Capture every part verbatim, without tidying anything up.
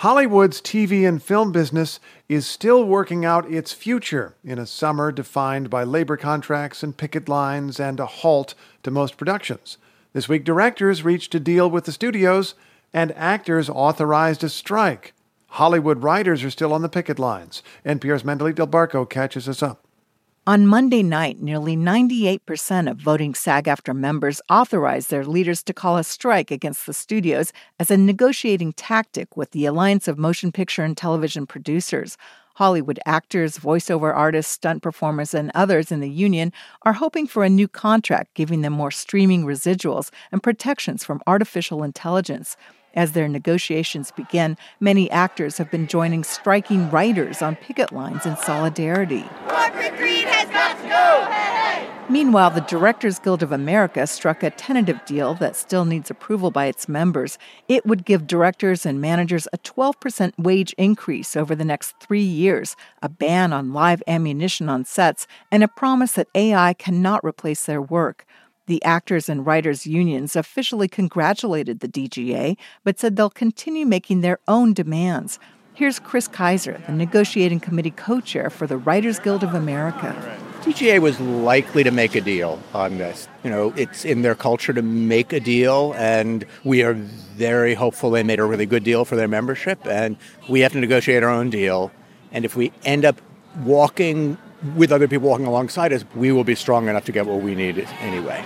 Hollywood's T V and film business is still working out its future in a summer defined by labor contracts and picket lines and a halt to most productions. This week, directors reached a deal with the studios, and actors authorized a strike. Hollywood writers are still on the picket lines. N P R's Mandalit Del Barco catches us up. On Monday night, nearly ninety-eight percent of voting SAG-AFTRA members authorized their leaders to call a strike against the studios as a negotiating tactic with the Alliance of Motion Picture and Television Producers. Hollywood actors, voiceover artists, stunt performers, and others in the union are hoping for a new contract giving them more streaming residuals and protections from artificial intelligence. As their negotiations begin, many actors have been joining striking writers on picket lines in solidarity. Corporate greed has got to go! Hey! Meanwhile, the Directors Guild of America struck a tentative deal that still needs approval by its members. It would give directors and managers a twelve percent wage increase over the next three years, a ban on live ammunition on sets, and a promise that A I cannot replace their work. The actors and writers unions officially congratulated the D G A, but said they'll continue making their own demands. Here's Chris Kaiser, the negotiating committee co-chair for the Writers Guild of America. D G A was likely to make a deal on this. You know, it's in their culture to make a deal, and we are very hopeful they made a really good deal for their membership, and we have to negotiate our own deal. And if we end up walking with other people walking alongside us, we will be strong enough to get what we need anyway.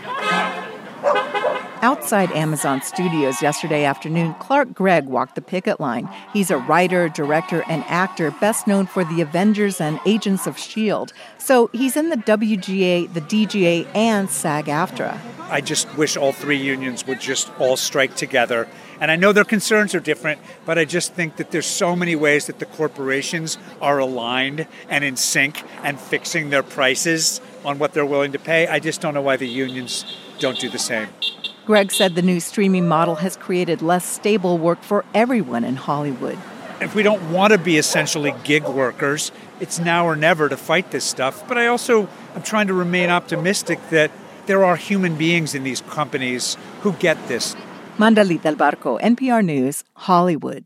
Outside Amazon Studios yesterday afternoon, Clark Gregg walked the picket line. He's a writer, director, and actor best known for The Avengers and Agents of S H I E L D. So he's in the W G A, the D G A, and SAG-AFTRA. I just wish all three unions would just all strike together. And I know their concerns are different, but I just think that there's so many ways that the corporations are aligned and in sync and fixing their prices on what they're willing to pay. I just don't know why the unions don't do the same. Gregg said the new streaming model has created less stable work for everyone in Hollywood. If we don't want to be essentially gig workers, it's now or never to fight this stuff. But I also am trying to remain optimistic that there are human beings in these companies who get this. Mandalit Del Barco, N P R News, Hollywood.